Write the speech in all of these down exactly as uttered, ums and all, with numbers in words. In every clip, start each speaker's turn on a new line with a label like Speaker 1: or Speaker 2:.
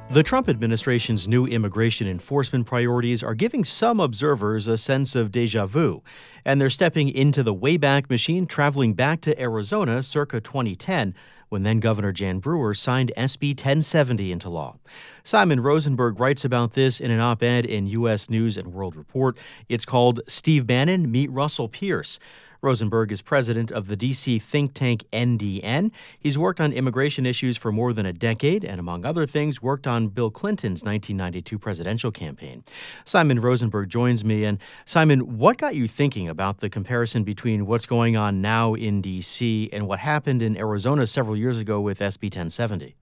Speaker 1: The Trump administration's new immigration enforcement priorities are giving some observers a sense of deja vu, and they're stepping into the Wayback Machine, traveling back to Arizona circa twenty ten, when then-Governor Jan Brewer signed S B ten seventy into law. Simon Rosenberg writes about this in an op-ed in U S News and World Report. It's called Steve Bannon, Meet Russell Pierce. Rosenberg is president of the D C think tank N D N. He's worked on immigration issues for more than a decade and, among other things, worked on Bill Clinton's nineteen ninety-two presidential campaign. Simon Rosenberg joins me. And Simon, what got you thinking about the comparison between what's going on now in D C and what happened in Arizona several years ago with S B ten seventy?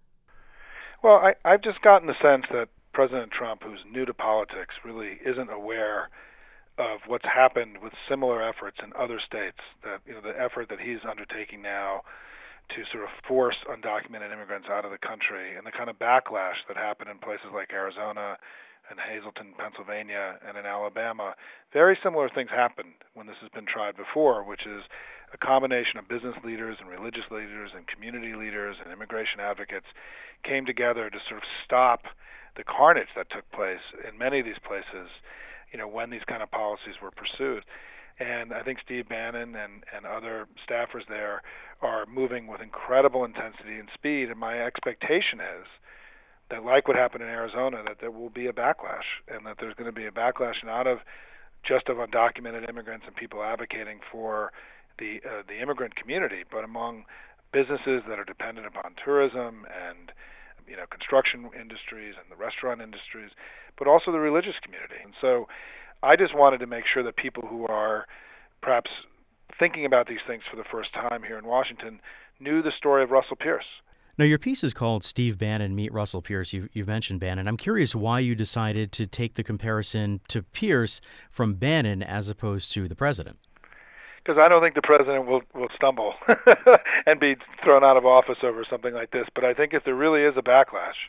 Speaker 2: Well, I, I've just gotten the sense that President Trump, who's new to politics, really isn't aware of what's happened with similar efforts in other states. That, you know, the effort that he's undertaking now to sort of force undocumented immigrants out of the country, and the kind of backlash that happened in places like Arizona and Hazleton, Pennsylvania, and in Alabama. Very similar things happened when this has been tried before, which is a combination of business leaders and religious leaders and community leaders and immigration advocates came together to sort of stop the carnage that took place in many of these places, you know, when these kind of policies were pursued. And I think Steve Bannon and, and other staffers there are moving with incredible intensity and speed. And my expectation is that, like what happened in Arizona, that there will be a backlash, and that there's going to be a backlash not of just of undocumented immigrants and people advocating for the uh, the immigrant community, but among businesses that are dependent upon tourism and, you know, construction industries and the restaurant industries, but also the religious community. And so I just wanted to make sure that people who are perhaps thinking about these things for the first time here in Washington knew the story of Russell Pierce.
Speaker 1: Now, your piece is called Steve Bannon, Meet Russell Pierce. You've, you've mentioned Bannon. I'm curious why you decided to take the comparison to Pierce from Bannon as opposed to the president.
Speaker 2: Because I don't think the president will, will stumble and be thrown out of office over something like this. But I think if there really is a backlash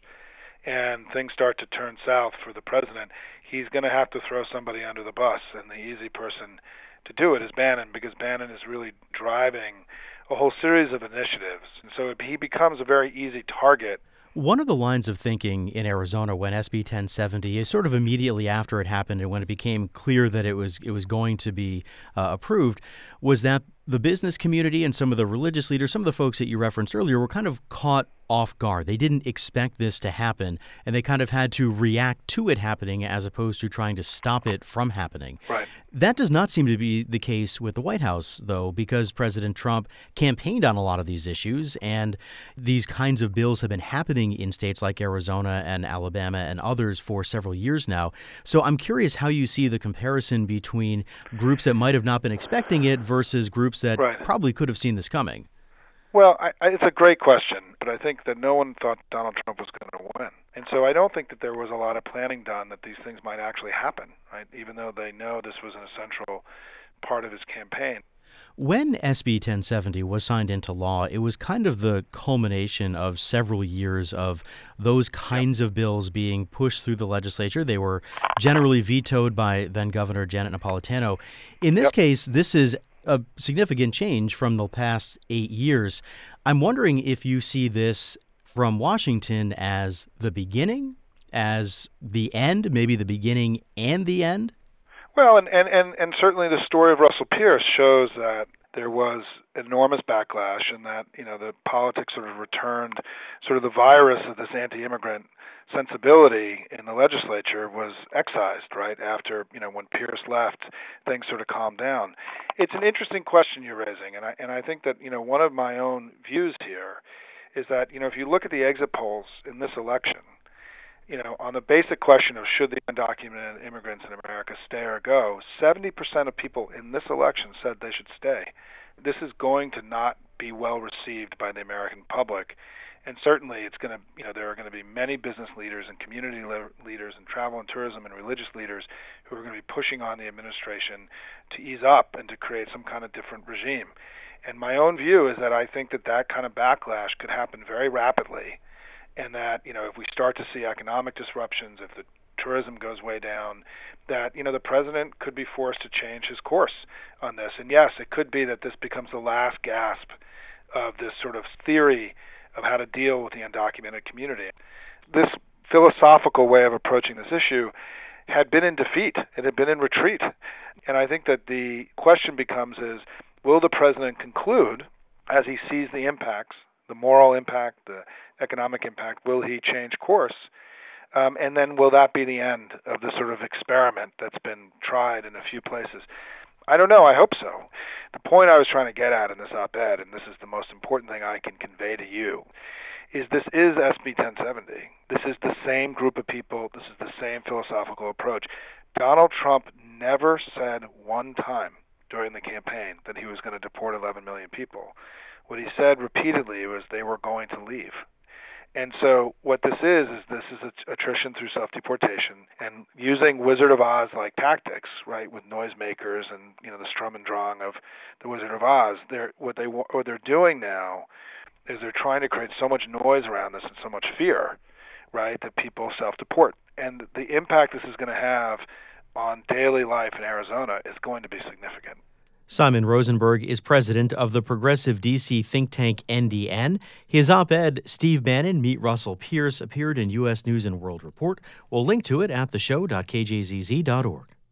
Speaker 2: and things start to turn south for the president, he's going to have to throw somebody under the bus. And the easy person to do it is Bannon, because Bannon is really driving a whole series of initiatives. And so it, he becomes a very easy target.
Speaker 1: One of the lines of thinking in Arizona when S B ten seventy, is sort of immediately after it happened and when it became clear that it was it was going to be uh, approved, was that the business community and some of the religious leaders, some of the folks that you referenced earlier, were kind of caught off guard. They didn't expect this to happen, and they kind of had to react to it happening as opposed to trying to stop it from happening.
Speaker 2: Right.
Speaker 1: That does not seem to be the case with the White House, though, because President Trump campaigned on a lot of these issues, and these kinds of bills have been happening in states like Arizona and Alabama and others for several years now. So I'm curious how you see the comparison between groups that might have not been expecting it versus groups that
Speaker 2: right.
Speaker 1: probably could have seen this coming.
Speaker 2: Well, I, I, it's a great question, but I think that no one thought Donald Trump was going to win. And so I don't think that there was a lot of planning done that these things might actually happen, right? Even though they know this was an essential part of his campaign.
Speaker 1: When S B ten seventy was signed into law, it was kind of the culmination of several years of those kinds yep. of bills being pushed through the legislature. They were generally vetoed by then-Governor Janet Napolitano. In this yep. case, this is a significant change from the past eight years. I'm wondering if you see this from Washington as the beginning, as the end, maybe the beginning and the end?
Speaker 2: Well, and, and, and, and certainly the story of Russell Pierce shows that there was enormous backlash, and that, you know, the politics sort of returned, sort of the virus of this anti-immigrant sensibility in the legislature was excised, right, after, you know, when Pierce left, things sort of calmed down. It's an interesting question you're raising, and I and I think that, you know, one of my own views here is that, you know, if you look at the exit polls in this election, you know, on the basic question of should the undocumented immigrants in America stay or go, seventy percent of people in this election said they should stay. This is going to not be well received by the American public. And certainly it's going to, you know, there are going to be many business leaders and community le- leaders and travel and tourism and religious leaders who are going to be pushing on the administration to ease up and to create some kind of different regime. And my own view is that I think that that kind of backlash could happen very rapidly, and that, you know, if we start to see economic disruptions, if the tourism goes way down, that, you know, the president could be forced to change his course on this. And yes, it could be that this becomes the last gasp of this sort of theory of how to deal with the undocumented community. This philosophical way of approaching this issue had been in defeat. It had been in retreat. And I think that the question becomes is, will the president conclude, as he sees the impacts, the moral impact, the economic impact, will he change course? Um, and then will that be the end of the sort of experiment that's been tried in a few places? I don't know. I hope so. The point I was trying to get at in this op-ed, and this is the most important thing I can convey to you, is this is S B ten seventy. This is the same group of people. This is the same philosophical approach. Donald Trump never said one time during the campaign that he was going to deport eleven million people. What he said repeatedly was they were going to leave. And so what this is, is this is attrition through self-deportation and using Wizard of Oz-like tactics, right, with noisemakers and, you know, the Strum and Drang of the Wizard of Oz. They're, what, they, what they're doing now is they're trying to create so much noise around this and so much fear, right, that people self-deport. And the impact this is going to have on daily life in Arizona is going to be significant.
Speaker 1: Simon Rosenberg is president of the progressive D C think tank N D N. His op-ed, Steve Bannon, Meet Russell Pierce, appeared in U S News and World Report. We'll link to it at the show dot k j z z dot org.